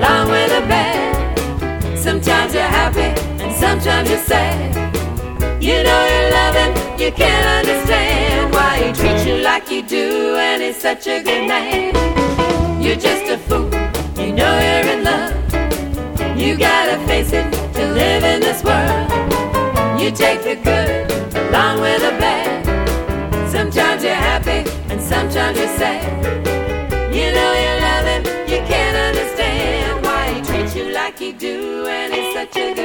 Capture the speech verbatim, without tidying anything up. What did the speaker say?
along with the bad. Sometimes you're happy and sometimes you're sad. You know you love him, you can't understand why he treats you like you do, and he's such a good man. You're just a fool, you know you're in love. You gotta face it to live in this world. You take the good along with the bad. Sometimes you're happy and sometimes you're sad. You know you love him, you can't understand why he treats you like he do, and he's such a good